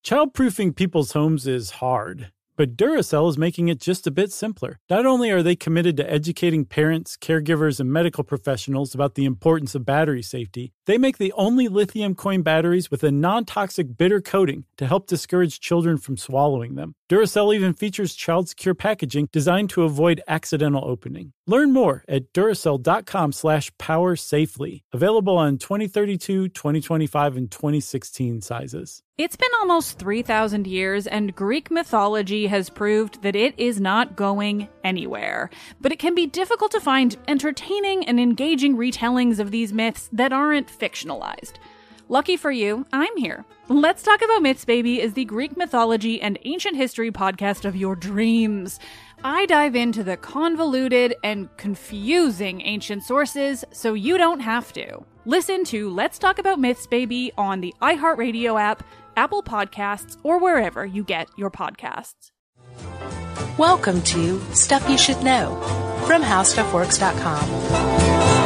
Childproofing people's homes is hard, but Duracell is making it just a bit simpler. Not only are they committed to educating parents, caregivers, and medical professionals about the importance of battery safety, they make the only lithium coin batteries with a non-toxic bitter coating to help discourage children from swallowing them. Duracell even features child-secure packaging designed to avoid accidental opening. Learn more at Duracell.com/powersafely. Available on 2032, 2025, and 2016 sizes. It's been almost 3,000 years, and Greek mythology has proved that it is not going anywhere. But it can be difficult to find entertaining and engaging retellings of these myths that aren't fictionalized. Lucky for you, I'm here. Let's Talk About Myths, Baby is the Greek mythology and ancient history podcast of your dreams. I dive into the convoluted and confusing ancient sources so you don't have to. Listen to Let's Talk About Myths, Baby on the iHeartRadio app, Apple Podcasts, or wherever you get your podcasts. Welcome to Stuff You Should Know from HowStuffWorks.com.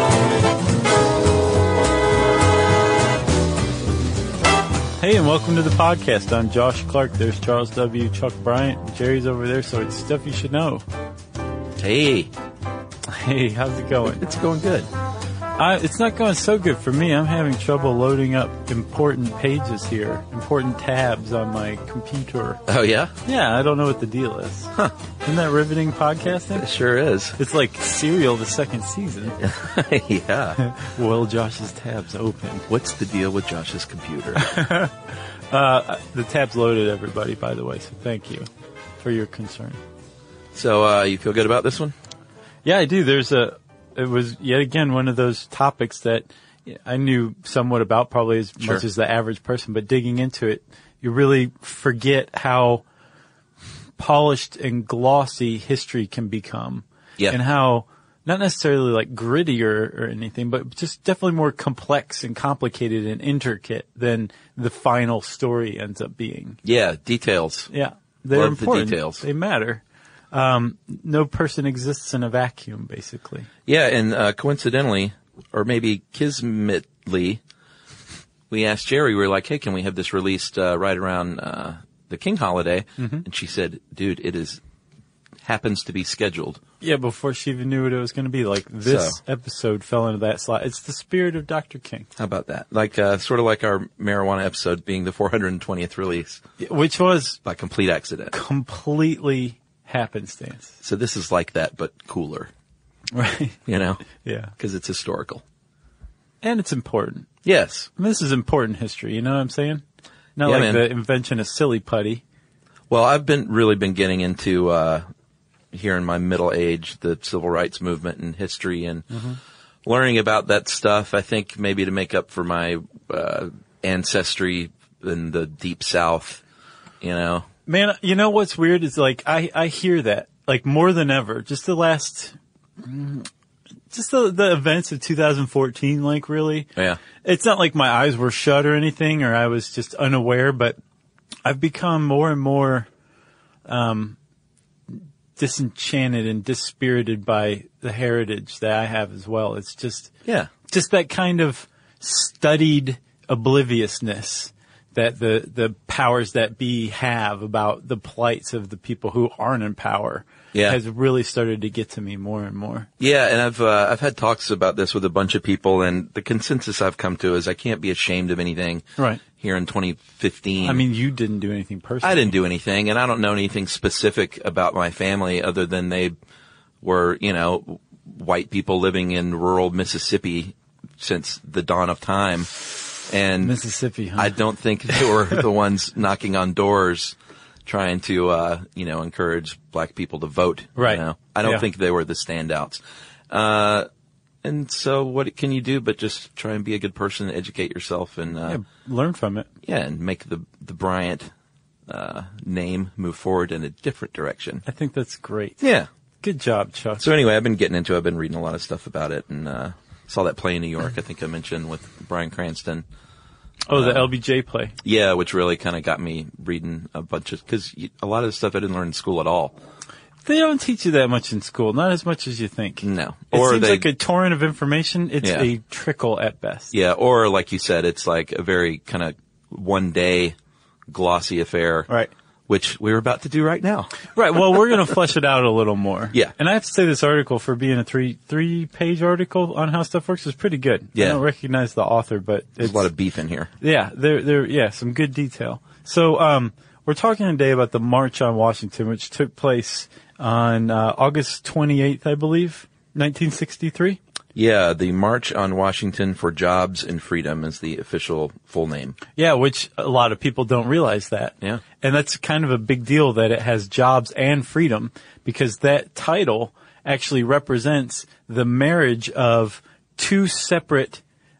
Hey, and welcome to the podcast. I'm Josh Clark. There's Charles W. Chuck Bryant. Jerry's over there, so it's Stuff You Should Know. Hey. Hey, how's it going? It's going good. It's not going so good for me. I'm having trouble loading up important pages here, important tabs on my computer. Oh, yeah? Yeah, I don't know what the deal is. Huh. Isn't that riveting podcasting? It sure is. It's like Serial, the second season. Yeah. Will Josh's tabs open? What's the deal with Josh's computer? The tab's loaded, everybody, by the way, so thank you for your concern. So, you feel good about this one? Yeah, I do. It was yet again one of those topics that I knew somewhat about, probably as much as the average person, but digging into it, you really forget how polished and glossy history can become. Yeah. And how, not necessarily like gritty or anything, but just definitely more complex and complicated and intricate than the final story ends up being. Yeah, details. Yeah. They're Love important. the details. They matter. No person exists in a vacuum, basically. Yeah, and coincidentally, or maybe kismetly, we asked Jerry, we were like, hey, can we have this released right around the King holiday? Mm-hmm. And she said, dude, it happens to be scheduled. Yeah, before she even knew what it was going to be. Like, this episode fell into that slot. It's the spirit of Dr. King. How about that? Like, sort of like our marijuana episode being the 420th release. Which was... by complete accident. Completely happenstance. So this is like that, but cooler. Right. You know? Yeah. Because it's historical. And it's important. Yes. I mean, this is important history, you know what I'm saying? Not yeah, like man. the invention of silly putty. Well, I've really been getting into, here in my middle age, the civil rights movement and history and learning about that stuff. I think maybe to make up for my, ancestry in the deep South, you know? Man, you know what's weird is like, I hear that, like more than ever, just the events of 2014, like really. Yeah. It's not like my eyes were shut or anything, or I was just unaware, but I've become more and more, disenchanted and dispirited by the heritage that I have as well. It's just that kind of studied obliviousness that the powers that be have about the plights of the people who aren't in power has really started to get to me more and more. Yeah, and I've had talks about this with a bunch of people, and the consensus I've come to is I can't be ashamed of anything here in 2015. I mean, you didn't do anything personally. I didn't do anything, and I don't know anything specific about my family other than they were, you know, white people living in rural Mississippi since the dawn of time. And Mississippi, huh? I don't think they were the ones knocking on doors trying to, you know, encourage black people to vote. Right. You know? I don't think they were the standouts. And so what can you do but just try and be a good person and educate yourself and, learn from it. Yeah. And make the Bryant, name move forward in a different direction. I think that's great. Yeah. Good job, Chuck. So anyway, I've been reading a lot of stuff about it and, saw that play in New York, I think I mentioned, with Bryan Cranston. Oh, the LBJ play. Yeah, which really kind of got me reading a bunch of, because a lot of the stuff I didn't learn in school at all. They don't teach you that much in school, not as much as you think. No. It seems like a torrent of information. It's a trickle at best. Yeah, or like you said, it's like a very kind of one day glossy affair. Right. Which we're about to do right now. Right. Well, we're going to flesh it out a little more. Yeah. And I have to say this article, for being a three-page article on how stuff works, is pretty good. Yeah. I don't recognize the author, but There's a lot of beef in here. Yeah, some good detail. So, we're talking today about the March on Washington, which took place on August 28th, I believe, 1963. Yeah, the March on Washington for Jobs and Freedom is the official full name. Yeah, which a lot of people don't realize that. Yeah. And that's kind of a big deal that it has jobs and freedom, because that title actually represents the marriage of two separate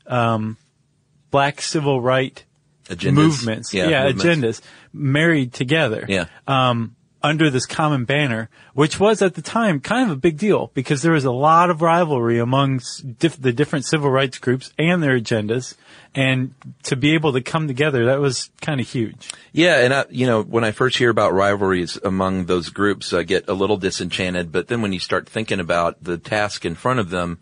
black civil right Agendas. movements. Movements. Agendas married together. Yeah. Under this common banner, which was at the time kind of a big deal, because there was a lot of rivalry amongst the different civil rights groups and their agendas, and to be able to come together, that was kind of huge. Yeah, and when I first hear about rivalries among those groups, I get a little disenchanted, but then when you start thinking about the task in front of them,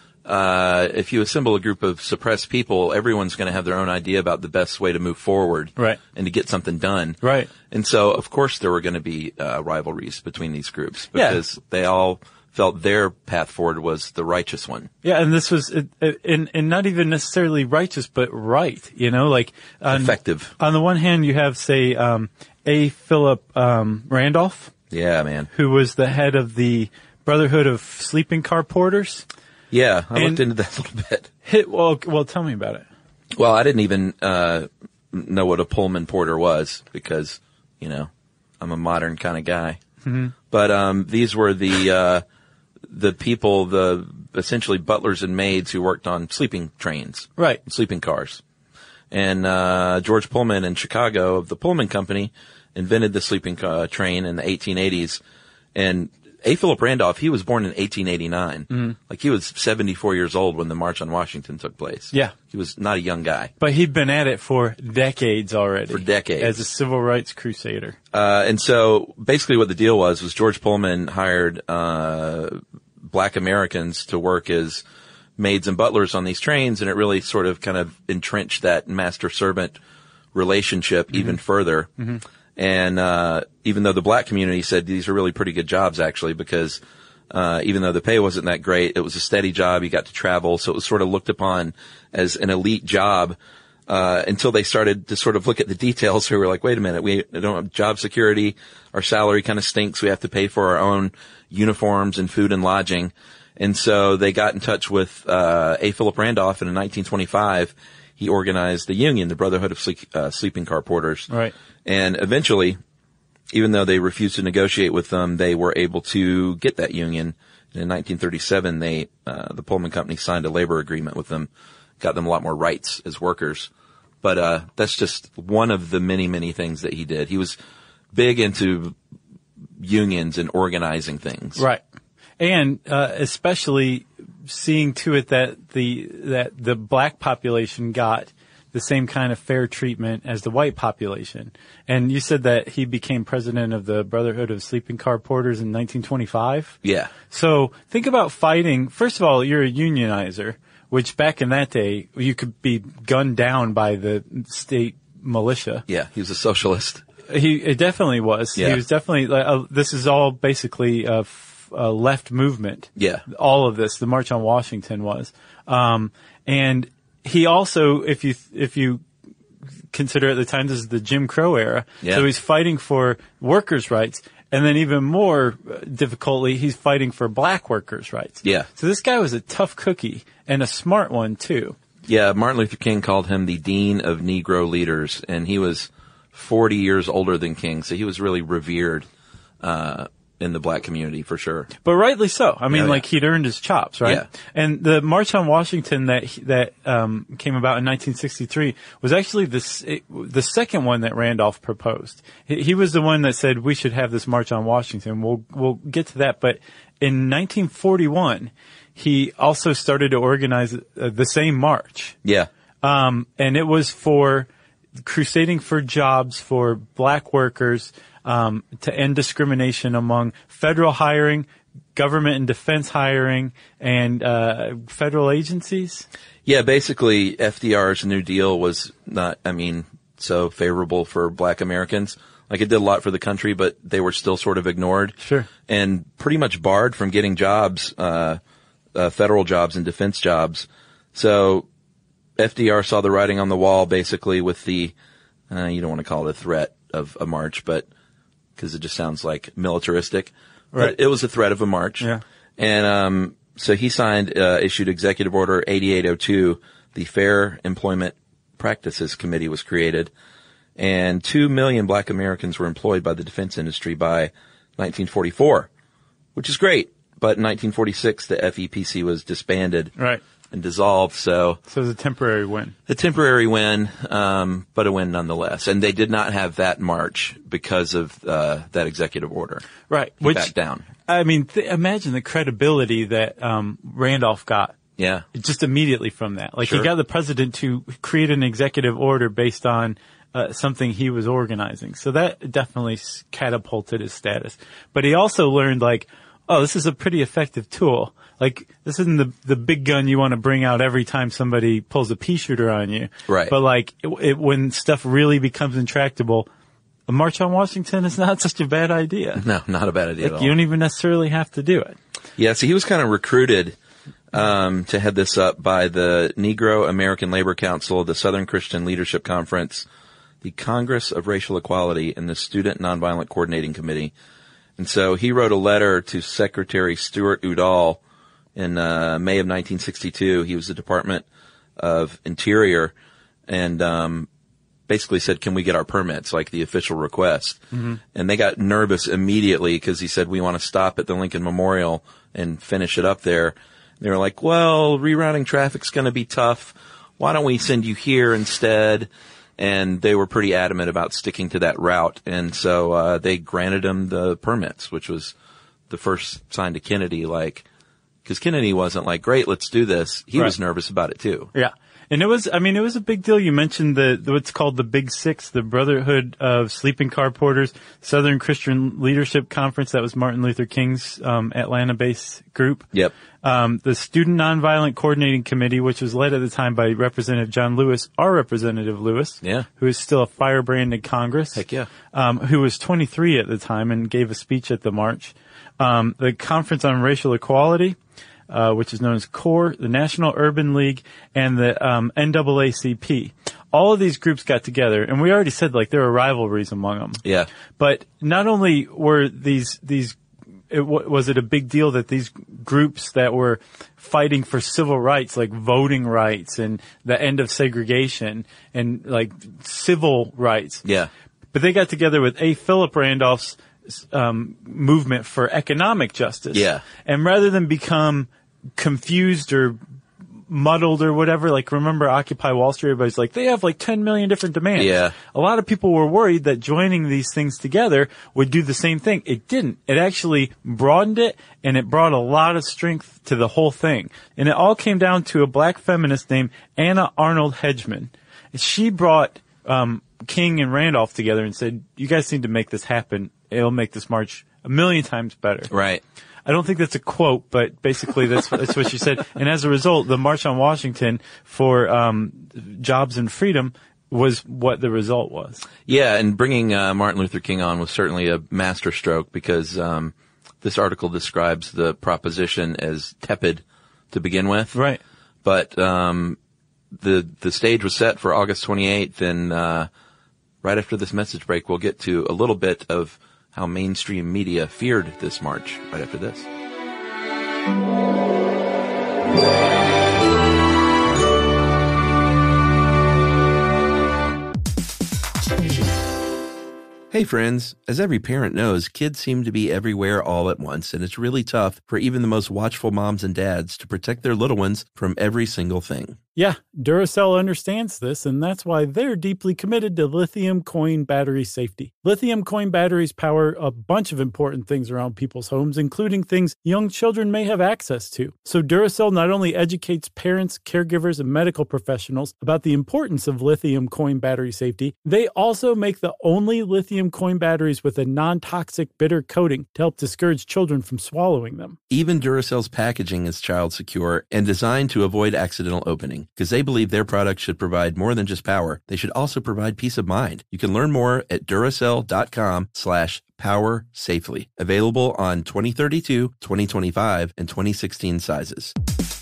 if you assemble a group of suppressed people, everyone's going to have their own idea about the best way to move forward. Right. And to get something done. Right. And so, of course, there were going to be rivalries between these groups, because they all felt their path forward was the righteous one. Yeah, and this was, and not even necessarily righteous, but right, like. Effective. On the one hand, you have, say, A. Philip Randolph. Yeah, man. Who was the head of the Brotherhood of Sleeping Car Porters. Yeah, I looked into that a little bit. Well, tell me about it. Well, I didn't even know what a Pullman porter was, because, I'm a modern kind of guy. Mm-hmm. But these were the people, essentially butlers and maids who worked on sleeping trains. Right. Sleeping cars. And George Pullman in Chicago of the Pullman Company invented the sleeping train in the 1880s. And A. Philip Randolph, he was born in 1889. Mm-hmm. Like, he was 74 years old when the March on Washington took place. Yeah. He was not a young guy. But he'd been at it for decades already. For decades. As a civil rights crusader. And so, basically what the deal was George Pullman hired black Americans to work as maids and butlers on these trains, and it really sort of kind of entrenched that master-servant relationship mm-hmm. even further. Mm-hmm. And even though the black community said these are really pretty good jobs, actually, because even though the pay wasn't that great, it was a steady job. You got to travel, so it was sort of looked upon as an elite job until they started to sort of look at the details. Who were like, wait a minute, we don't have job security. Our salary kind of stinks. We have to pay for our own uniforms and food and lodging. And so they got in touch with A. Philip Randolph, and in 1925, he organized the union, the Brotherhood of Sleeping Car Porters. Right. And eventually, even though they refused to negotiate with them, they were able to get that union. And in 1937, the Pullman Company signed a labor agreement with them, got them a lot more rights as workers. But that's just one of the many, many things that he did. He was big into unions and organizing things. Right. And especially seeing to it that the black population got the same kind of fair treatment as the white population. And you said that he became president of the Brotherhood of Sleeping Car Porters in 1925? Yeah. So think about fighting. First of all, you're a unionizer, which back in that day, you could be gunned down by the state militia. Yeah, he was a socialist. It definitely was. Yeah. He was definitely, this is all basically a left movement. Yeah. All of this, the March on Washington was. And he also, if you consider at the time, this is the Jim Crow era. Yeah. So he's fighting for workers' rights. And then even more difficultly, he's fighting for black workers' rights. Yeah. So this guy was a tough cookie and a smart one too. Yeah, Martin Luther King called him the Dean of Negro Leaders, and he was 40 years older than King, so he was really revered in the black community for sure. But rightly so. I mean, Oh, yeah. like he'd earned his chops, right? Yeah. And the March on Washington that came about in 1963 was actually the second one that Randolph proposed. He was the one that said we should have this March on Washington. We'll get to that. But in 1941, he also started to organize the same march. Yeah. And it was for crusading for jobs for black workers, to end discrimination among federal hiring, government and defense hiring, and federal agencies. Yeah, basically FDR's New Deal was not, so favorable for Black Americans. Like, it did a lot for the country, but they were still sort of ignored. Sure. And pretty much barred from getting jobs, federal jobs and defense jobs. So FDR saw the writing on the wall, basically, with the, you don't want to call it a threat of a march, but, because it just sounds like militaristic. Right. But it was a threat of a march. Yeah. And, so he issued Executive Order 8802. The Fair Employment Practices Committee was created. And 2 million Black Americans were employed by the defense industry by 1944, which is great. But in 1946, the FEPC was disbanded. Right. And dissolved, so it was a temporary win. A temporary win, but a win nonetheless. And they did not have that march because of that executive order. Right. He backed down. I mean, imagine the credibility that Randolph got. Yeah. Just immediately from that. Like, Sure. he got the president to create an executive order based on something he was organizing. So that definitely catapulted his status. But he also learned, like, oh, this is a pretty effective tool. Like, this isn't the big gun you want to bring out every time somebody pulls a pea shooter on you. Right. But, like, when stuff really becomes intractable, a march on Washington is not such a bad idea. No, not a bad idea at all. You don't even necessarily have to do it. Yeah, so he was kind of recruited to head this up by the Negro American Labor Council, the Southern Christian Leadership Conference, the Congress of Racial Equality, and the Student Nonviolent Coordinating Committee. And so he wrote a letter to Secretary Stuart Udall in May of 1962. He was the Department of Interior, and basically said, can we get our permits, like the official request? Mm-hmm. And they got nervous immediately because he said, we want to stop at the Lincoln Memorial and finish it up there. They were like, well, rerouting traffic's going to be tough. Why don't we send you here instead? And they were pretty adamant about sticking to that route. And so they granted him the permits, which was the first sign to Kennedy, like, because Kennedy wasn't like, great, let's do this. He was nervous about it too. Yeah. And it was a big deal. You mentioned what's called the Big Six, the Brotherhood of Sleeping Car Porters, Southern Christian Leadership Conference. That was Martin Luther King's Atlanta-based group. Yep. The Student Nonviolent Coordinating Committee, which was led at the time by Representative John Lewis, our Representative Lewis, yeah, who is still a firebrand in Congress. Heck yeah. Who was 23 at the time and gave a speech at the march. The Conference on Racial Equality, which is known as CORE, the National Urban League, and the NAACP. All of these groups got together, and we already said, like, there were rivalries among them. Yeah. But not only were was it a big deal that these groups that were fighting for civil rights, like voting rights and the end of segregation and, like, civil rights. Yeah. But they got together with Philip Randolph's movement for economic justice. Yeah. And rather than become confused or muddled or whatever, like, remember Occupy Wall Street, everybody's like, they have like 10 million different demands. Yeah. A lot of people were worried that joining these things together would do the same thing. It didn't. It actually broadened it, and it brought a lot of strength to the whole thing. And it all came down to a black feminist named Anna Arnold Hedgeman. She brought King and Randolph together and said, you guys need to make this happen. It'll make this march a million times better. Right. I don't think that's a quote, but basically that's what she said. And as a result, the March on Washington for jobs and freedom was what the result was. Yeah, and bringing Martin Luther King on was certainly a masterstroke because this article describes the proposition as tepid to begin with. Right. But the stage was set for August 28th, and right after this message break, we'll get to a little bit of how mainstream media feared this march right after this. Hey friends, as every parent knows, kids seem to be everywhere all at once, and it's really tough for even the most watchful moms and dads to protect their little ones from every single thing. Yeah, Duracell understands this, and that's why they're deeply committed to lithium coin battery safety. Lithium coin batteries power a bunch of important things around people's homes, including things young children may have access to. So Duracell not only educates parents, caregivers, and medical professionals about the importance of lithium coin battery safety, they also make the only lithium coin batteries with a non-toxic bitter coating to help discourage children from swallowing them. Even Duracell's packaging is child secure and designed to avoid accidental opening. because they believe their products should provide more than just power. They should also provide peace of mind. You can learn more at Duracell.com/power safely. Available on 2032, 2025, and 2016 sizes.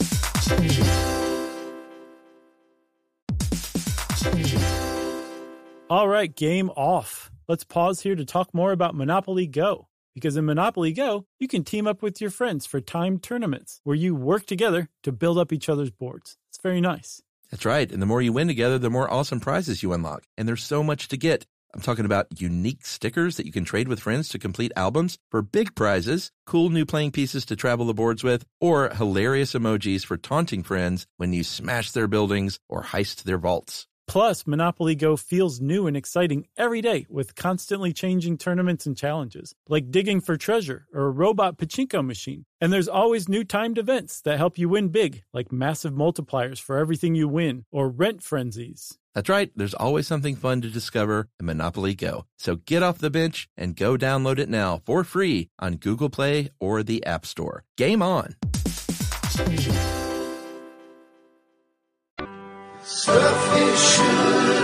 All right, game off. Let's pause here to talk more about Monopoly Go. Because in Monopoly Go, you can team up with your friends for timed tournaments where you work together to build up each other's boards. It's very nice. That's right. And the more you win together, the more awesome prizes you unlock. And there's so much to get. I'm talking about unique stickers that you can trade with friends to complete albums for big prizes, cool new playing pieces to travel the boards with, or hilarious emojis for taunting friends when you smash their buildings or heist their vaults. Plus, Monopoly Go feels new and exciting every day with constantly changing tournaments and challenges, like digging for treasure or a robot pachinko machine. And there's always new timed events that help you win big, like massive multipliers for everything you win or rent frenzies. That's right. There's always something fun to discover in Monopoly Go. So get off the bench and go download it now for free on Google Play or the App Store. Game on. Stuff you should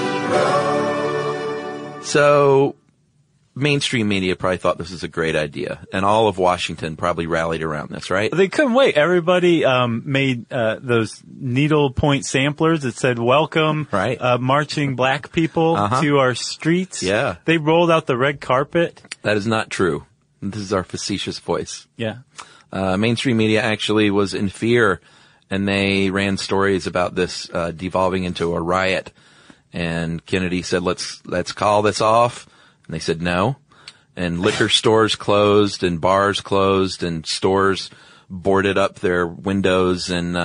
know. So, mainstream media probably thought this was a great idea, and all of Washington probably rallied around this, right? They couldn't wait. Everybody made those needlepoint samplers that said "Welcome, right. Marching black people to our streets." Yeah, they rolled out the red carpet. That is not true. This is our facetious voice. Yeah, mainstream media actually was in fear. And they ran stories about this devolving into a riot. And Kennedy said, let's call this off. And they said no. And liquor stores closed and bars closed and stores boarded up their windows. And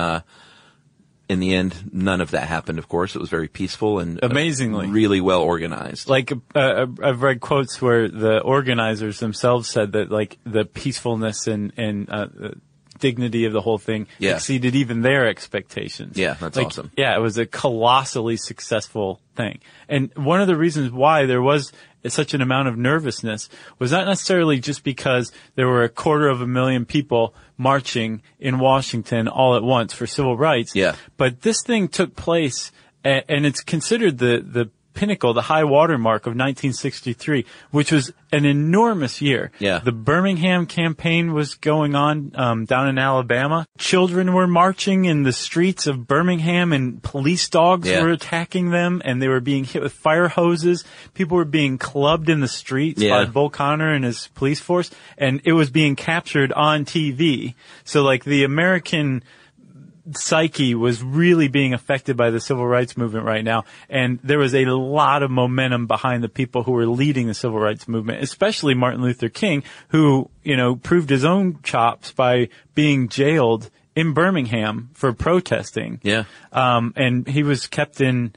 in the end, none of that happened, of course. It was very peaceful and amazingly really well organized. Like I've read quotes where the organizers themselves said that like the peacefulness and dignity of the whole thing exceeded even their expectations. Yeah, that's awesome. Yeah, it was a colossally successful thing. And one of the reasons why there was such an amount of nervousness was not necessarily just because there were 250,000 people marching in Washington all at once for civil rights. Yeah. But this thing took place, and it's considered the pinnacle, the high water mark of 1963, which was an enormous year. Yeah. The Birmingham campaign was going on down in Alabama. Children were marching in the streets of Birmingham, and police dogs were attacking them, and they were being hit with fire hoses. People were being clubbed in the streets by Bull Connor and his police force, and it was being captured on TV. So, like, the American psyche was really being affected by the civil rights movement right now, and there was a lot of momentum behind the people who were leading the civil rights movement, especially Martin Luther King, who, you know, proved his own chops by being jailed in Birmingham for protesting. Yeah. And he was kept in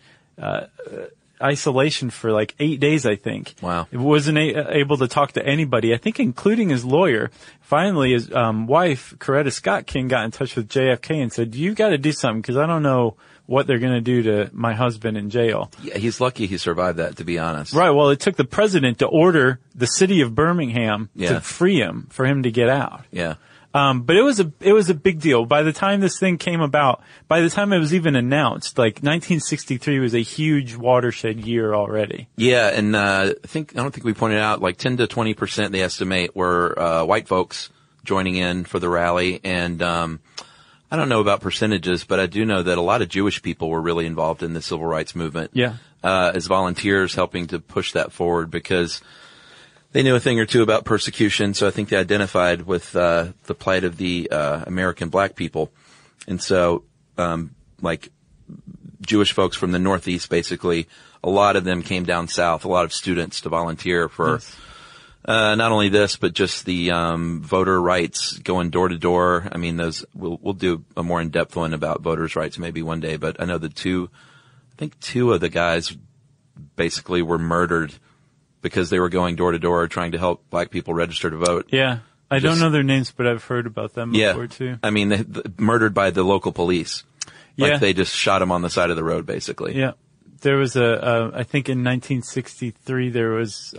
isolation for like 8 days, I think. Wow. He wasn't able to talk to anybody, I think including his lawyer. Finally, his wife, Coretta Scott King, got in touch with JFK and said, you got to do something because I don't know what they're going to do to my husband in jail. Yeah, he's lucky he survived that, to be honest. Right. Well, it took the president to order the city of Birmingham to free him, for him to get out. Yeah. But it was a big deal. By the time this thing came about, by the time it was even announced, like 1963 was a huge watershed year already. Yeah, and I don't think we pointed out, like 10 to 20% they estimate were white folks joining in for the rally, and I don't know about percentages, but I do know that a lot of Jewish people were really involved in the civil rights movement. Yeah. As volunteers helping to push that forward because they knew a thing or two about persecution, so I think they identified with the plight of the American black people. And so, like, Jewish folks from the Northeast, basically, a lot of them came down south, a lot of students to volunteer for not only this, but just the voter rights, going door to door. I mean, those we'll do a more in-depth one about voters' rights maybe one day, but I know two of the guys basically were murdered because they were going door to door trying to help black people register to vote. Yeah. I don't know their names, but I've heard about them before too. I mean, they murdered by the local police. Like they just shot them on the side of the road, basically. Yeah. There was I think in 1963 there was,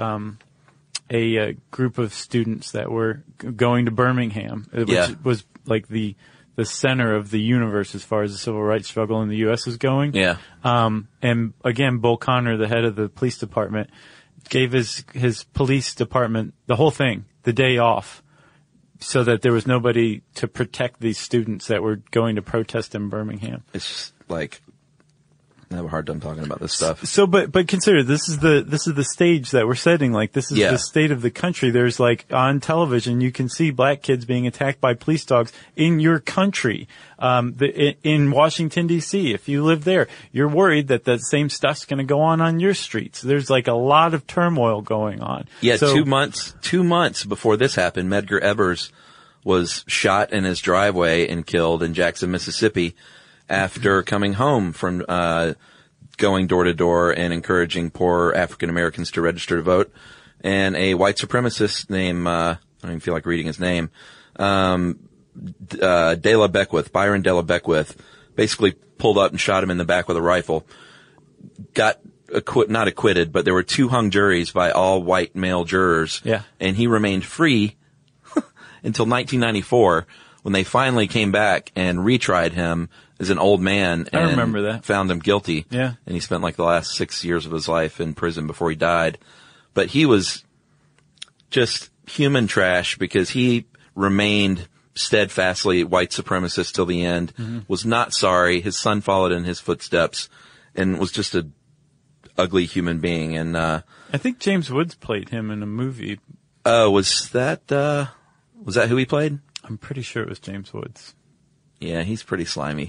a group of students that were going to Birmingham, which was like the the center of the universe as far as the civil rights struggle in the U.S. is going. Yeah. And again, Bull Connor, the head of the police department, gave his police department the whole thing, the day off, so that there was nobody to protect these students that were going to protest in Birmingham. It's just like, I have a hard time talking about this stuff. So, but consider this is the stage that we're setting. Like, this is the state of the country. There's like on television, you can see black kids being attacked by police dogs in your country. In Washington D.C., if you live there, you're worried that the same stuff's going to go on your streets. There's like a lot of turmoil going on. Yeah. So, 2 months before this happened, Medgar Evers was shot in his driveway and killed in Jackson, Mississippi, after coming home from going door to door and encouraging poor African Americans to register to vote. And a white supremacist named I don't even feel like reading his name, Byron Della Beckwith, basically pulled up and shot him in the back with a rifle. Got not acquitted, but there were 2 hung juries by all white male jurors. Yeah. And he remained free until 1994, when they finally came back and retried him as an old man. And I remember that. Found him guilty. Yeah. And he spent like the last 6 years of his life in prison before he died. But he was just human trash because he remained steadfastly white supremacist till the end, was not sorry. His son followed in his footsteps and was just a ugly human being. And, I think James Woods played him in a movie. was that who he played? I'm pretty sure it was James Woods. Yeah, he's pretty slimy.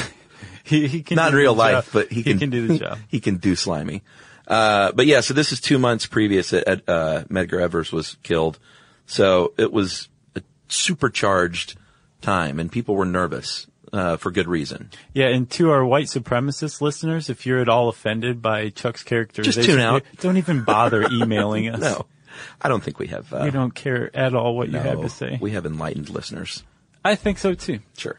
He can not do in real the life, job. but he can do the job. He can do slimy. But yeah, so this is 2 months previous that Medgar Evers was killed. So it was a supercharged time, and people were nervous for good reason. Yeah, and to our white supremacist listeners, if you're at all offended by Chuck's characterization, just tune out. Don't even bother emailing us. No, I don't think we have. We don't care at all what you have to say. We have enlightened listeners. I think so too. Sure.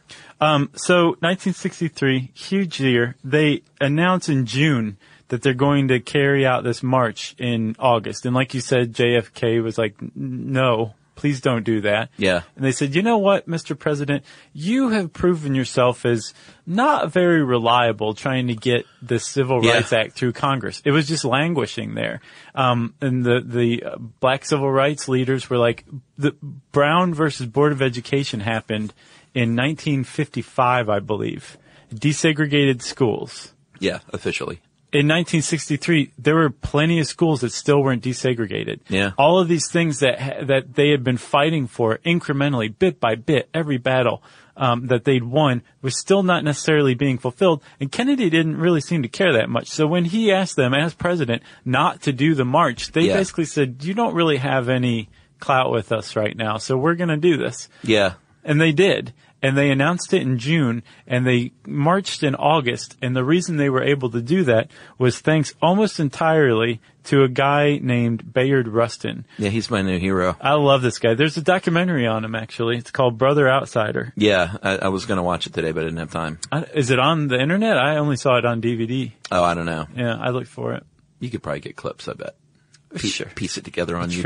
So 1963, huge year. They announce in June that they're going to carry out this march in August. And like you said, JFK was like, no, please don't do that. Yeah. And they said, you know what, Mr. President, you have proven yourself as not very reliable trying to get the Civil Rights Act through Congress. It was just languishing there. And the black civil rights leaders were like, the Brown versus Board of Education happened in 1955, I believe. Desegregated schools. Yeah, officially. In 1963, there were plenty of schools that still weren't desegregated. Yeah. All of these things that they had been fighting for incrementally, bit by bit, every battle that they'd won was still not necessarily being fulfilled. And Kennedy didn't really seem to care that much. So when he asked them as president not to do the march, they basically said, you don't really have any clout with us right now, so we're going to do this. Yeah. And they did. And they announced it in June, and they marched in August. And the reason they were able to do that was thanks almost entirely to a guy named Bayard Rustin. Yeah, he's my new hero. I love this guy. There's a documentary on him, actually. It's called Brother Outsider. Yeah, I was going to watch it today, but I didn't have time. Is it on the internet? I only saw it on DVD. Oh, I don't know. Yeah, I looked for it. You could probably get clips, I bet. Sure. Piece it together on YouTube.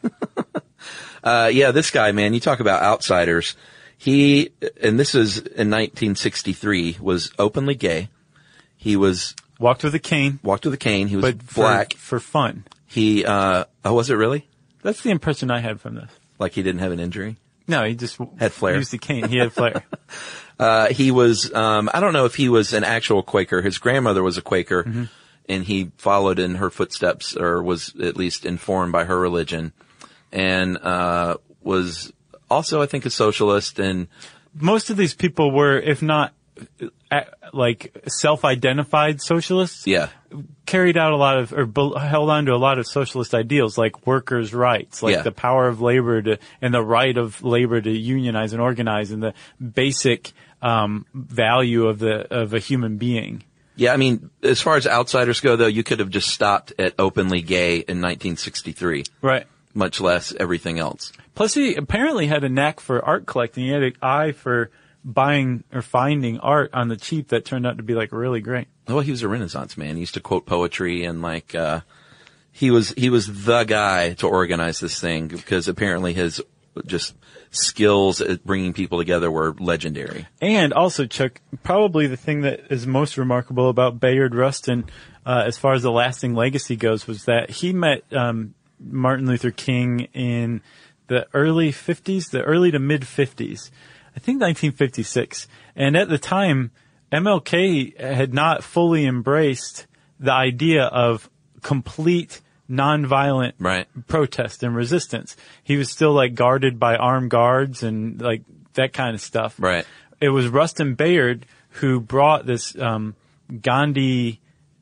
Trailer. Yeah, this guy, man, you talk about outsiders. He, and this is in 1963, was openly gay. He was... Walked with a cane. He was but black. For fun. He, was it really? That's the impression I had from this. Like he didn't have an injury? No, he just had flair. Used the cane. He had flair. He was, I don't know if he was an actual Quaker. His grandmother was a Quaker, and he followed in her footsteps, or was at least informed by her religion, and was also, I think, a socialist. And most of these people were, if not like self-identified socialists, carried out a lot of, or held on to a lot of socialist ideals, like workers' rights, like the power of labor to, and the right of labor to unionize and organize, and the basic value of a human being. Yeah, I mean, as far as outsiders go, though, you could have just stopped at openly gay in 1963. Right. Much less everything else. Plus, he apparently had a knack for art collecting. He had an eye for buying or finding art on the cheap that turned out to be like really great. Well, he was a Renaissance man. He used to quote poetry, and he was the guy to organize this thing, because apparently his just skills at bringing people together were legendary. And also, Chuck, probably the thing that is most remarkable about Bayard Rustin, as far as the lasting legacy goes, was that he met Martin Luther King in the early 50s, the early to mid 50s, I think 1956. And at the time, MLK had not fully embraced the idea of complete nonviolent protest and resistance. He was still like guarded by armed guards and like that kind of stuff. Right. It was Rustin Bayard who brought this Gandhiism,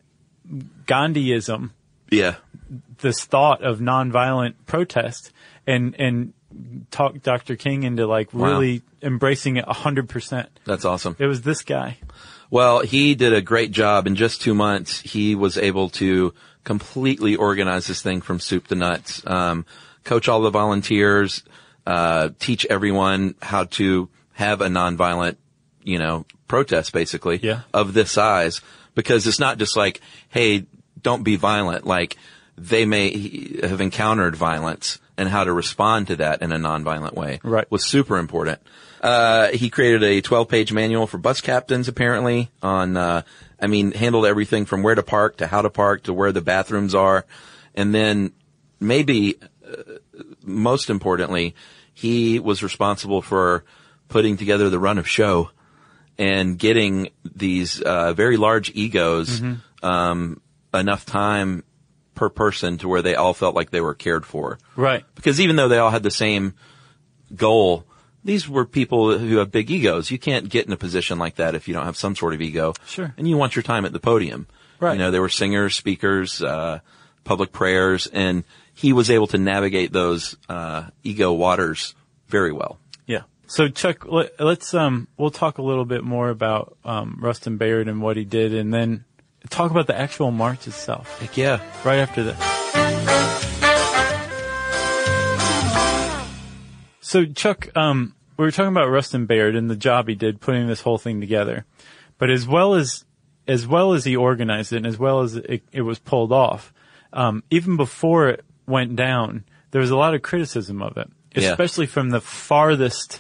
this thought of nonviolent protest, and talked Dr. King into like really embracing it 100%. That's awesome. It was this guy. Well, he did a great job. In just 2 months, he was able to completely organize this thing from soup to nuts, coach all the volunteers, teach everyone how to have a nonviolent, protest basically of this size, because it's not just like, hey, don't be violent. Like they may have encountered violence and how to respond to that in a nonviolent way was super important. He created a 12-page manual for bus captains apparently on, handled everything from where to park to how to park to where the bathrooms are. And then maybe most importantly, he was responsible for putting together the run of show and getting these very large egos enough time per person to where they all felt like they were cared for. Right. Because even though they all had the same goal, these were people who have big egos. You can't get in a position like that if you don't have some sort of ego. Sure. And you want your time at the podium. Right. There were singers, speakers, public prayers, and he was able to navigate those ego waters very well. Yeah. So Chuck, let's we'll talk a little bit more about Rustin Bayard and what he did, and then talk about the actual march itself. Heck yeah. Right after this. So Chuck, we were talking about Rustin Bayard and the job he did putting this whole thing together. But as well as he organized it and as well as it was pulled off, even before it went down, there was a lot of criticism of it, especially from the farthest,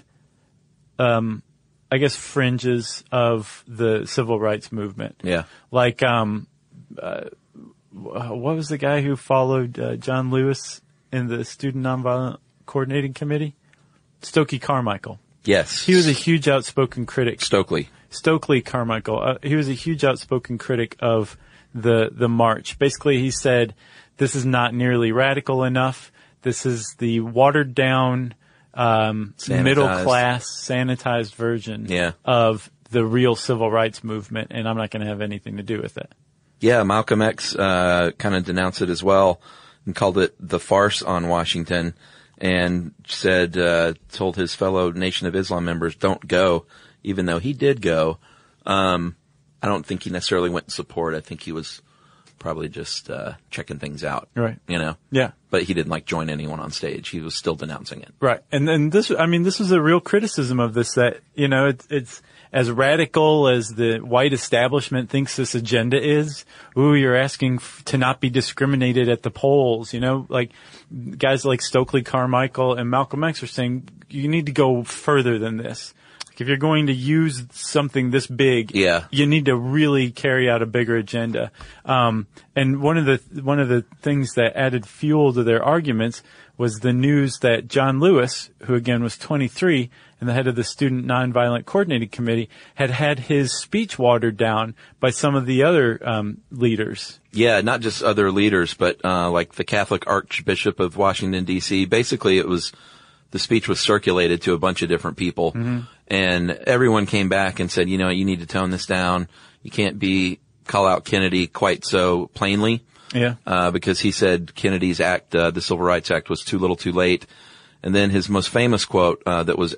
fringes of the civil rights movement. Yeah. Like, what was the guy who followed John Lewis in the Student Nonviolent Coordinating Committee? Stokely Carmichael. Yes. He was a huge outspoken critic. Stokely Carmichael. He was a huge outspoken critic of the march. Basically, he said, this is not nearly radical enough. This is the watered down, middle class, sanitized version of the real civil rights movement, and I'm not going to have anything to do with it. Yeah, Malcolm X kind of denounced it as well and called it the farce on Washington, and said, told his fellow Nation of Islam members, don't go, even though he did go. I don't think he necessarily went in support. I think he was probably just checking things out. Right. Yeah. But he didn't join anyone on stage. He was still denouncing it. Right. And then this was a real criticism of this, that, it's as radical as the white establishment thinks this agenda is. Ooh, you're asking to not be discriminated at the polls, guys like Stokely Carmichael and Malcolm X are saying you need to go further than this. If you're going to use something this big, you need to really carry out a bigger agenda. And one of the things that added fuel to their arguments was the news that John Lewis, who again was 23 and the head of the Student Nonviolent Coordinating Committee, had his speech watered down by some of the other leaders. Yeah, not just other leaders, but like the Catholic Archbishop of Washington, D.C. Basically, the speech was circulated to a bunch of different people, and everyone came back and said, you need to tone this down. You can't call out Kennedy quite so plainly. Yeah. Because he said Kennedy's act, the Civil Rights Act, was too little too late. And then his most famous quote, that was,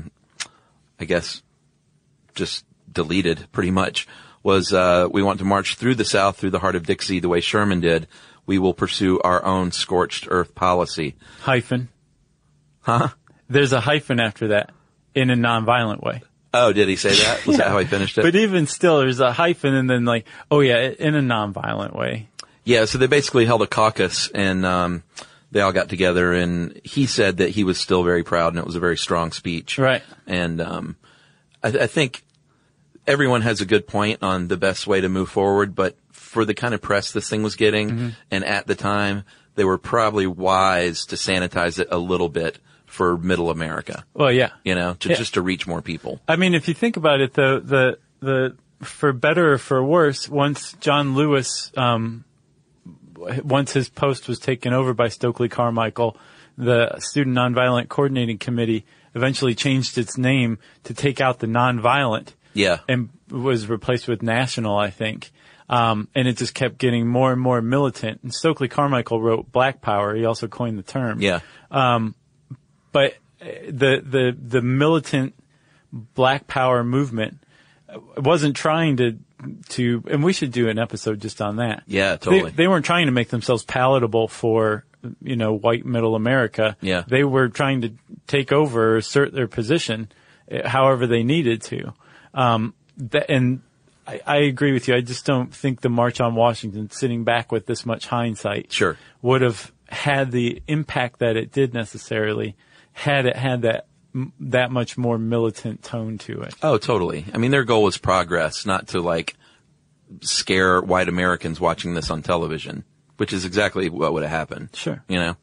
just deleted pretty much, was, we want to march through the South, through the heart of Dixie, the way Sherman did. We will pursue our own scorched earth policy. Hyphen. Huh? There's a hyphen after that, in a nonviolent way. Oh, did he say that? Was that how he finished it? But even still, there's a hyphen and then in a nonviolent way. Yeah, so they basically held a caucus, and they all got together, and he said that he was still very proud, and it was a very strong speech. Right. And I think everyone has a good point on the best way to move forward, but for the kind of press this thing was getting, and at the time, they were probably wise to sanitize it a little bit for Middle America. Well, yeah. Just to reach more people. I mean, if you think about it, the for better or for worse, once John Lewis, once his post was taken over by Stokely Carmichael, the Student Nonviolent Coordinating Committee eventually changed its name to take out the nonviolent. Yeah. And was replaced with national, I think. And it just kept getting more and more militant. And Stokely Carmichael wrote Black Power. He also coined the term. Yeah. But the militant Black Power movement wasn't trying to, and we should do an episode just on that. Yeah, totally. They weren't trying to make themselves palatable for, white middle America. Yeah. They were trying to take over or assert their position however they needed to. And I agree with you. I just don't think the March on Washington, sitting back with this much hindsight, Sure, would have had the impact that it did necessarily had it had that much more militant tone to it. Oh, totally. I mean, their goal was progress, not to scare white Americans watching this on television, which is exactly what would have happened. Sure. Yeah.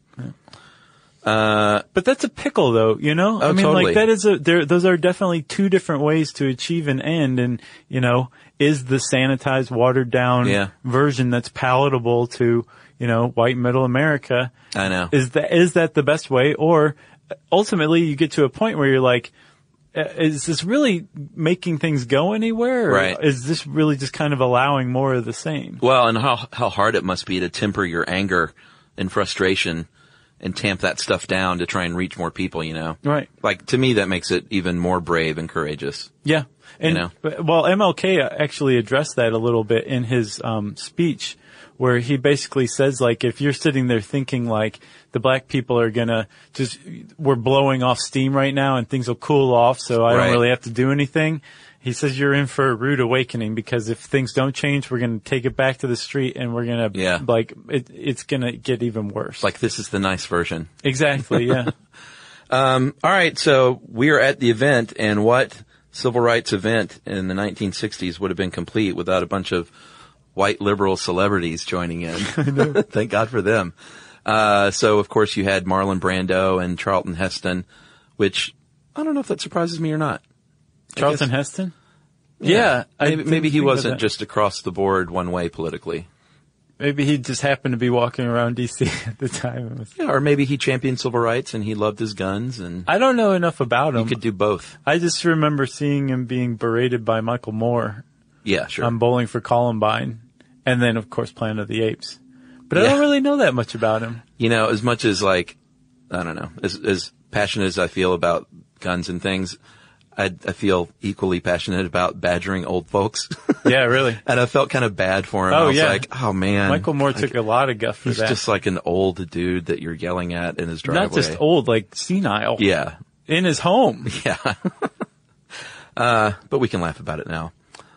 But that's a pickle, though, Oh, I mean, totally. that is those are definitely two different ways to achieve an end. And, is the sanitized, watered down version that's palatable to, white middle America? I know. Is that the best way? Or ultimately you get to a point where you're like, is this really making things go anywhere? Or right. Is this really just kind of allowing more of the same? Well, and how hard it must be to temper your anger and frustration and tamp that stuff down to try and reach more people, Right. To me, that makes it even more brave and courageous. Yeah. And, well, MLK actually addressed that a little bit in his, speech, where he basically says, if you're sitting there thinking the black people are gonna we're blowing off steam right now and things will cool off, so I don't really have to do anything. He says you're in for a rude awakening, because if things don't change, we're going to take it back to the street and we're going to, it's going to get even worse. This is the nice version. Exactly, yeah. All right, so we are at the event, and what civil rights event in the 1960s would have been complete without a bunch of white liberal celebrities joining in? Thank God for them. So of course you had Marlon Brando and Charlton Heston, which I don't know if that surprises me or not. Charlton Heston? Yeah. Maybe he wasn't just across the board one way politically. Maybe he just happened to be walking around D.C. at the time. Or maybe he championed civil rights and he loved his guns. And I don't know enough about him. He could do both. I just remember seeing him being berated by Michael Moore. Yeah, sure. On Bowling for Columbine. And then, of course, Planet of the Apes. But I don't really know that much about him. As much as I don't know, as passionate as I feel about guns and things, I feel equally passionate about badgering old folks. Yeah, really. And I felt kind of bad for him. Oh, I was yeah. Oh man. Michael Moore took a lot of guff for he's that. He's just like an old dude that you're yelling at in his driveway. Not just old, senile. Yeah. In his home. Yeah. But we can laugh about it now.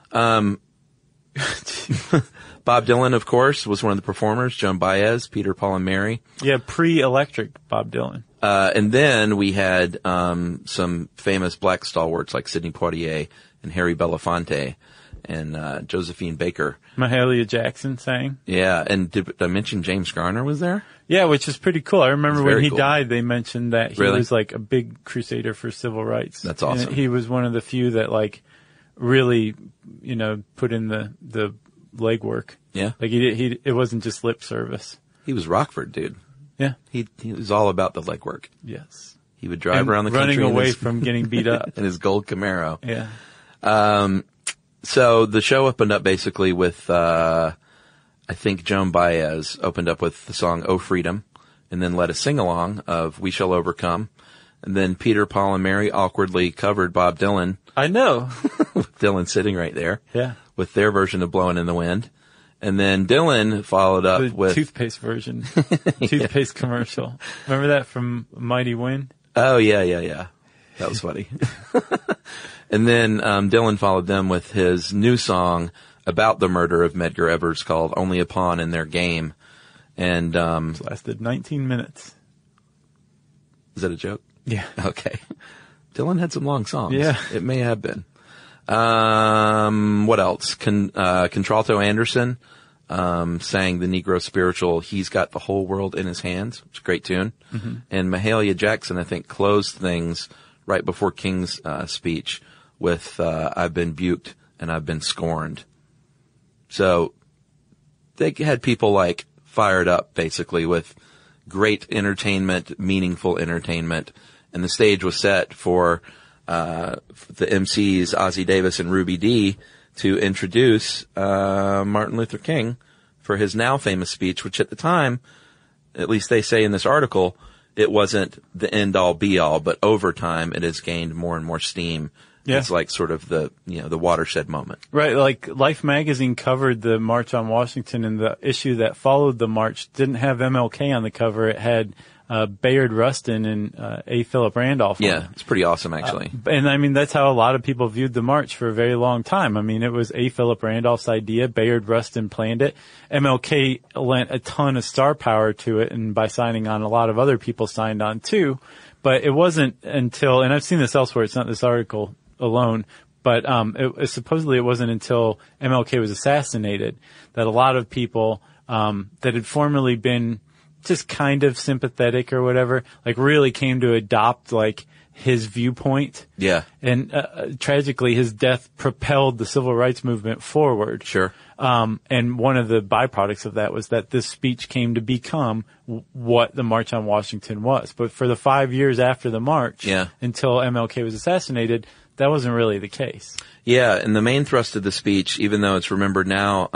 Bob Dylan, of course, was one of the performers. Joan Baez, Peter, Paul, and Mary. Yeah, pre-electric Bob Dylan. And then we had some famous black stalwarts like Sidney Poitier and Harry Belafonte and Josephine Baker. Mahalia Jackson sang. Yeah, and did I mention James Garner was there? Yeah, which is pretty cool. I remember when he cool. died, they mentioned that he was a big crusader for civil rights. That's awesome. And he was one of the few that really, put in the legwork. Yeah. It wasn't just lip service. He was Rockford, dude. Yeah. He was all about the legwork. Yes. He would drive around the country running away from getting beat up in his gold Camaro. Yeah. So the show opened up basically with, I think Joan Baez opened up with the song "Oh Freedom," and then led a sing-along of "We Shall Overcome." And then Peter, Paul, and Mary awkwardly covered Bob Dylan. I know. With Dylan sitting right there. Yeah. With their version of "Blowing in the Wind." And then Dylan followed up the with toothpaste version. Toothpaste commercial. Remember that from Mighty Wind? Oh, yeah. That was funny. And then Dylan followed them with his new song about the murder of Medgar Evers called "Only a Pawn in Their Game." And It lasted 19 minutes. Is that a joke? Yeah. Okay. Dylan had some long songs. Yeah. It may have been. What else? Contralto Anderson sang the Negro spiritual, He's Got the Whole World in His Hands, which is a great tune. Mm-hmm. And Mahalia Jackson, I think, closed things right before King's speech with I've been buked and I've been scorned. So they had people like fired up basically with great entertainment, meaningful entertainment. And the stage was set for the MCs, Ozzie Davis and Ruby Dee, to introduce Martin Luther King for his now famous speech, which at the time, at least they say in this article, it wasn't the end-all be-all, but over time it has gained more and more steam. Yeah. It's like sort of the watershed moment. Right, like Life magazine covered the March on Washington, and the issue that followed the march didn't have MLK on the cover. It had Bayard Rustin and A. Philip Randolph. Yeah, it's pretty awesome, actually. And I mean, that's how a lot of people viewed the march for a very long time. I mean, it was A. Philip Randolph's idea. Bayard Rustin planned it. MLK lent a ton of star power to it, and by signing on, a lot of other people signed on too. But it wasn't until, and I've seen this elsewhere, it's not this article alone, but supposedly it wasn't until MLK was assassinated that a lot of people that had formerly been just kind of sympathetic or whatever, like really came to adopt like his viewpoint. Yeah. And tragically, his death propelled the civil rights movement forward. Sure. And one of the byproducts of that was that this speech came to become what the March on Washington was. But for the 5 years after the march, until MLK was assassinated, that wasn't really the case. Yeah, and the main thrust of the speech, even though it's remembered now,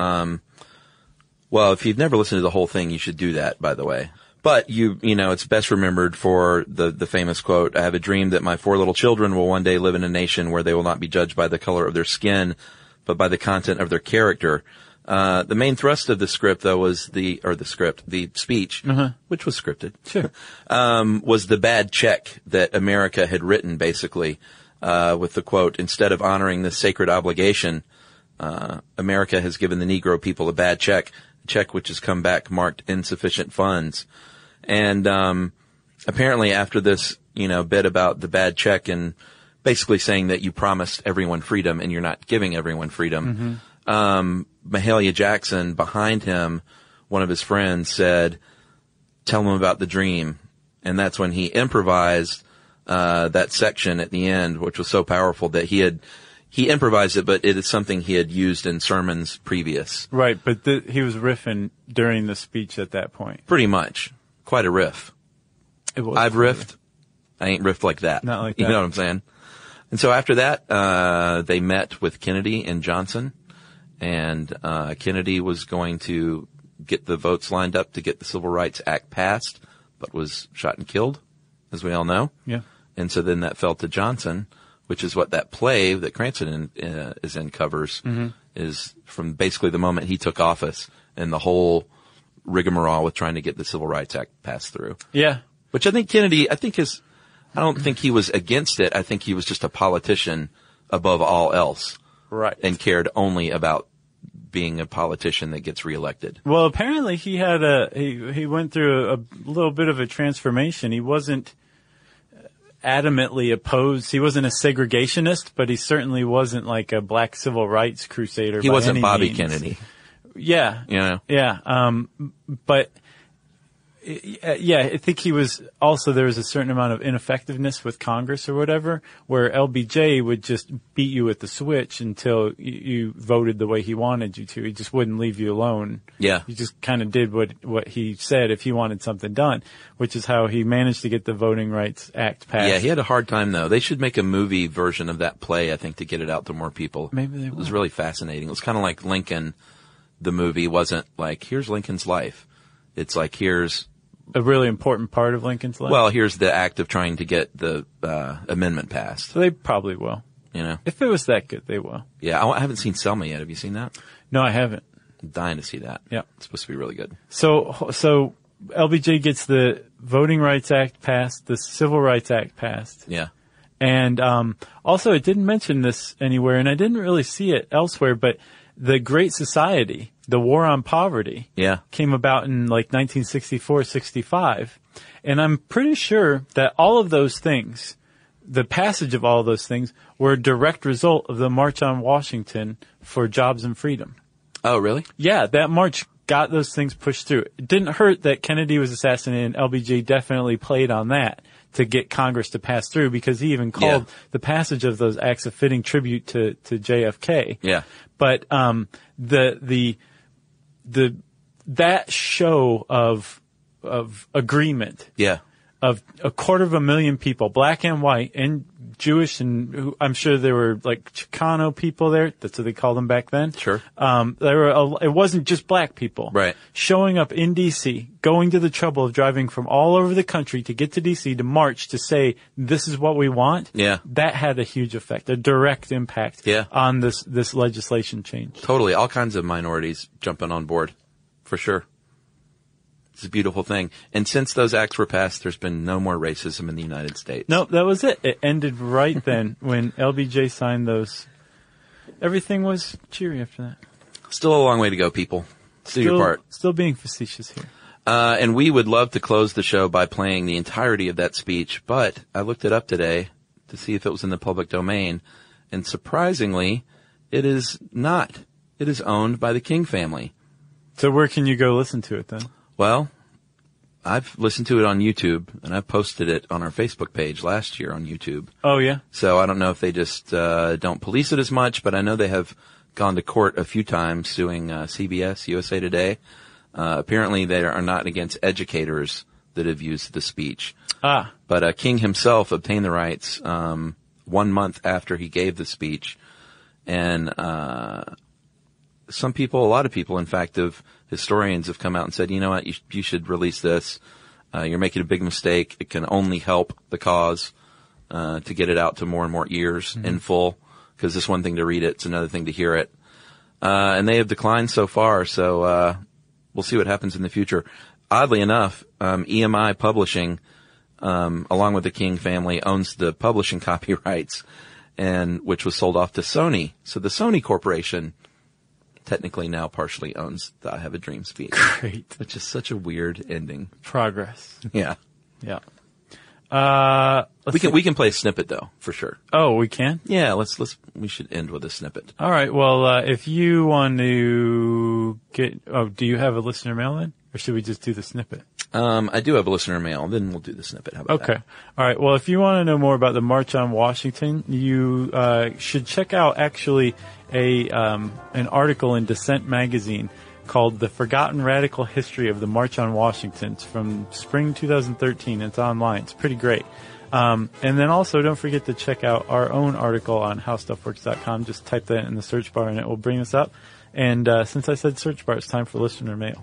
well, if you've never listened to the whole thing, you should do that, by the way. But you know, it's best remembered for the famous quote, I have a dream that my 4 little children will one day live in a nation where they will not be judged by the color of their skin, but by the content of their character. The main thrust of the script, though, was the speech, which was scripted, sure. Was the bad check that America had written, basically, with the quote, instead of honoring this sacred obligation, America has given the Negro people a bad check which has come back marked insufficient funds. And apparently after this, bit about the bad check and basically saying that you promised everyone freedom and you're not giving everyone freedom, Mahalia Jackson, behind him, one of his friends said, tell him about the dream. And that's when he improvised that section at the end, which was so powerful that he improvised it, but it is something he had used in sermons previous. Right, but he was riffing during the speech at that point. Pretty much. Quite a riff. It was. I've riffed. I ain't riffed like that. Not like that. You know what I'm saying? And so after that, they met with Kennedy and Johnson, and Kennedy was going to get the votes lined up to get the Civil Rights Act passed, but was shot and killed, as we all know. Yeah. And so then that fell to Johnson, which is what that play that Cranston is in covers, is from basically the moment he took office and the whole rigmarole with trying to get the Civil Rights Act passed through. Yeah. Which I think Kennedy, I don't think he was against it. I think he was just a politician above all else. Right. And cared only about being a politician that gets reelected. Well, apparently he had he went through a little bit of a transformation. He wasn't adamantly opposed. He wasn't a segregationist, but he certainly wasn't like a black civil rights crusader. He wasn't Bobby means. Kennedy. Yeah. Yeah. Yeah. But yeah, I think he was also, there was a certain amount of ineffectiveness with Congress or whatever, where LBJ would just beat you with the switch until you voted the way he wanted you to. He just wouldn't leave you alone. Yeah. He just kind of did what he said if he wanted something done, which is how he managed to get the Voting Rights Act passed. Yeah, he had a hard time though. They should make a movie version of that play, I think, to get it out to more people. Maybe they will. It was really fascinating. It was kind of like Lincoln. The movie wasn't like, here's Lincoln's life. It's like, here's a really important part of Lincoln's life. Well, here's the act of trying to get the amendment passed. So they probably will. You know, if it was that good, they will. Yeah, I haven't seen Selma yet. Have you seen that? No, I haven't. I'm dying to see that. Yeah, it's supposed to be really good. So LBJ gets the Voting Rights Act passed, the Civil Rights Act passed. Yeah, and also it didn't mention this anywhere, and I didn't really see it elsewhere, but the Great Society, the War on Poverty, came about in like 1964, 65. And I'm pretty sure that all of those things, the passage of all of those things, were a direct result of the March on Washington for Jobs and Freedom. Oh, really? Yeah, that march got those things pushed through. It didn't hurt that Kennedy was assassinated, and LBJ definitely played on that to get Congress to pass through, because he even called the passage of those acts a fitting tribute to JFK. Yeah. But that show of agreement, of 250,000 people, black and white and Jewish, and I'm sure there were like Chicano people there. That's what they called them back then. Sure. It wasn't just black people. Right. Showing up in D.C., going to the trouble of driving from all over the country to get to D.C. to march to say, this is what we want. Yeah. That had a huge effect, a direct impact on this legislation change. Totally. All kinds of minorities jumping on board. For sure. It's a beautiful thing. And since those acts were passed, there's been no more racism in the United States. No, that was it. It ended right then when LBJ signed those. Everything was cheery after that. Still a long way to go, people. Do your part. Still being facetious here. And we would love to close the show by playing the entirety of that speech, but I looked it up today to see if it was in the public domain, and surprisingly, it is not. It is owned by the King family. So where can you go listen to it then? Well, I've listened to it on YouTube, and I posted it on our Facebook page last year on YouTube. Oh, yeah? So I don't know if they just don't police it as much, but I know they have gone to court a few times suing CBS, USA Today. Apparently they are not against educators that have used the speech. But King himself obtained the rights 1 month after he gave the speech. And some people, a lot of people, in fact, historians have come out and said, you know what, you should release this. You're making a big mistake. It can only help the cause to get it out to more and more ears in full, because it's one thing to read it, it's another thing to hear it. And they have declined so far, so we'll see what happens in the future. Oddly enough, EMI Publishing, along with the King family, owns the publishing copyrights, and which was sold off to Sony. So the Sony Corporation technically now partially owns the I Have a Dream speech. Great. Which is such a weird ending. Progress. Yeah. Yeah. We can play a snippet though, for sure. Oh, we can? Yeah, we should end with a snippet. All right. Well, if you want to do you have a listener mail then? Or should we just do the snippet? I do have a listener mail, then we'll do the snippet. How about that? Okay. All right. Well, if you want to know more about the March on Washington, you should check out actually an article in Dissent magazine called The Forgotten Radical History of the March on Washington. It's from spring 2013. It's online. It's pretty great. And then also don't forget to check out our own article on howstuffworks.com. Just type that in the search bar and it will bring us up. And since I said search bar, it's time for listener mail.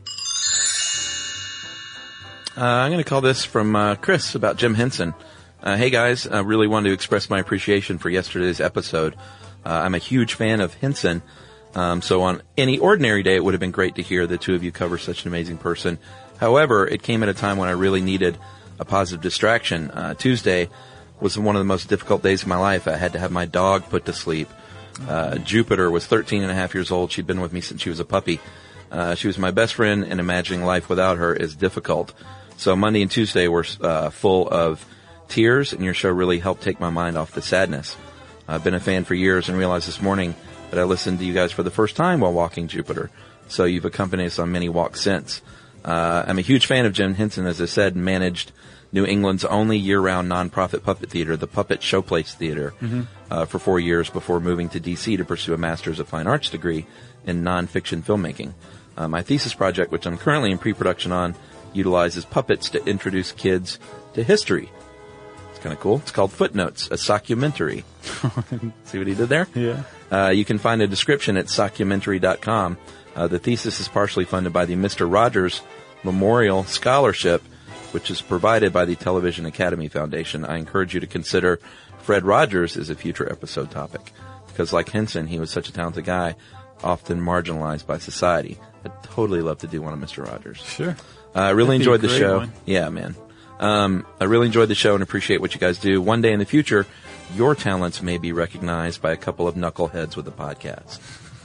I'm going to call this from Chris about Jim Henson. Hey guys, I really wanted to express my appreciation for yesterday's episode. I'm a huge fan of Henson. So on any ordinary day, it would have been great to hear the two of you cover such an amazing person. However, it came at a time when I really needed a positive distraction. Tuesday was one of the most difficult days of my life. I had to have my dog put to sleep. Jupiter was 13 and a half years old. She'd been with me since she was a puppy. She was my best friend, and imagining life without her is difficult. So Monday and Tuesday were full of tears, and your show really helped take my mind off the sadness. I've been a fan for years and realized this morning that I listened to you guys for the first time while walking Jupiter. So you've accompanied us on many walks since. I'm a huge fan of Jim Henson, as I said, and managed New England's only year-round nonprofit puppet theater, the Puppet Showplace Theater, for 4 years before moving to D.C. to pursue a Master's of Fine Arts degree in nonfiction filmmaking. My thesis project, which I'm currently in pre-production on, utilizes puppets to introduce kids to history. It's kind of cool. It's called Footnotes, a Sockumentary. See what he did there? Yeah. You can find a description at sockumentary.com. The thesis is partially funded by the Mr. Rogers Memorial Scholarship, which is provided by the Television Academy Foundation. I encourage you to consider Fred Rogers as a future episode topic, because like Henson, he was such a talented guy, often marginalized by society. I'd totally love to do one on Mr. Rogers. Sure. I really enjoyed the show. One. Yeah, man. I really enjoyed the show and appreciate what you guys do. One day in the future, your talents may be recognized by a couple of knuckleheads with a podcast.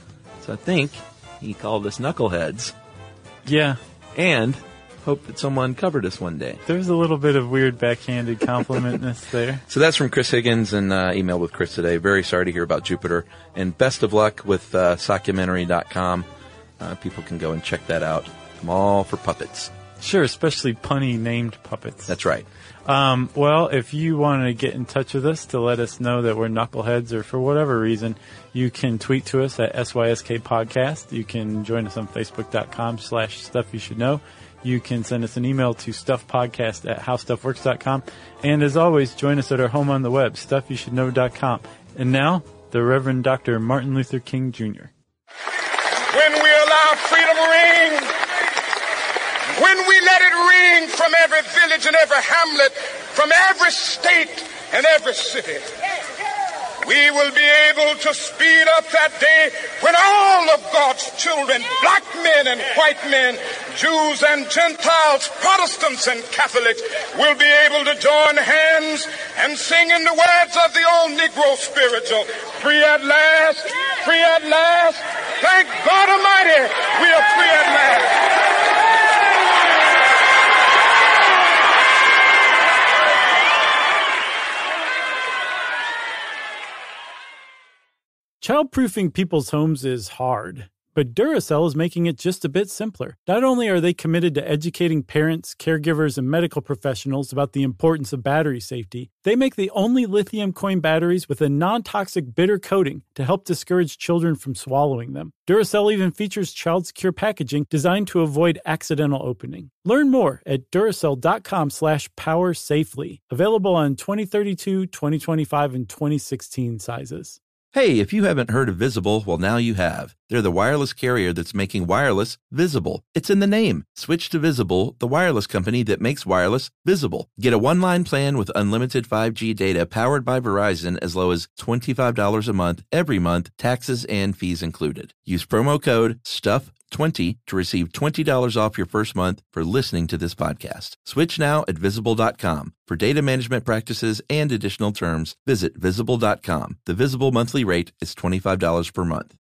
So I think he called us knuckleheads Yeah. and hoped that someone covered us one day. There's a little bit of weird backhanded complimentness there. So that's from Chris Higgins and email with Chris today. Very sorry to hear about Jupiter. And best of luck with Sockumentary.com. People can go and check that out. I'm all for puppets. Sure, especially punny named puppets. That's right. Well, if you want to get in touch with us to let us know that we're knuckleheads or for whatever reason, you can tweet to us at SYSK Podcast. You can join us on Facebook.com/StuffYouShouldKnow. You can send us an email to stuffpodcast@howstuffworks.com. And as always, join us at our home on the web, StuffYouShouldKnow.com. And now, the Reverend Dr. Martin Luther King Jr. When we allow freedom to ring, when we let it ring from every village and every hamlet, from every state and every city, we will be able to speed up that day when all of God's children, black men and white men, Jews and Gentiles, Protestants and Catholics, will be able to join hands and sing in the words of the old Negro spiritual, free at last, free at last. Thank God Almighty, we are free at last. Childproofing people's homes is hard, but Duracell is making it just a bit simpler. Not only are they committed to educating parents, caregivers, and medical professionals about the importance of battery safety, they make the only lithium coin batteries with a non-toxic bitter coating to help discourage children from swallowing them. Duracell even features child-secure packaging designed to avoid accidental opening. Learn more at Duracell.com/powersafely. Available on 2032, 2025, and 2016 sizes. Hey, if you haven't heard of Visible, well, now you have. They're the wireless carrier that's making wireless visible. It's in the name. Switch to Visible, the wireless company that makes wireless visible. Get a one-line plan with unlimited 5G data powered by Verizon as low as $25 a month, every month, taxes and fees included. Use promo code STUFF20 to receive $20 off your first month for listening to this podcast. Switch now at Visible.com. For data management practices and additional terms, visit Visible.com. The Visible monthly rate is $25 per month.